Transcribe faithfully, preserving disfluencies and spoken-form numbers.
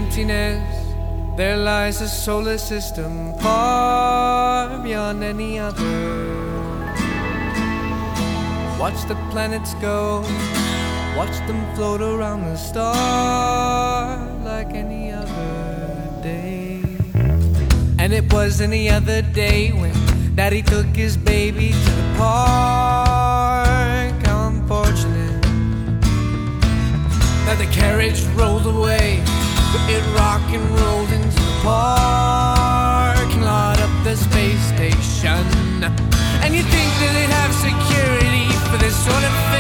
emptiness, there lies a solar system far beyond any other. Watch the planets go, watch them float around the star like any other day. And it was any other day when Daddy took his baby to the park. How unfortunate that the carriage rolled away. It rocked and rolled into the parking lot of the space station. And you think that they'd have security for this sort of thing?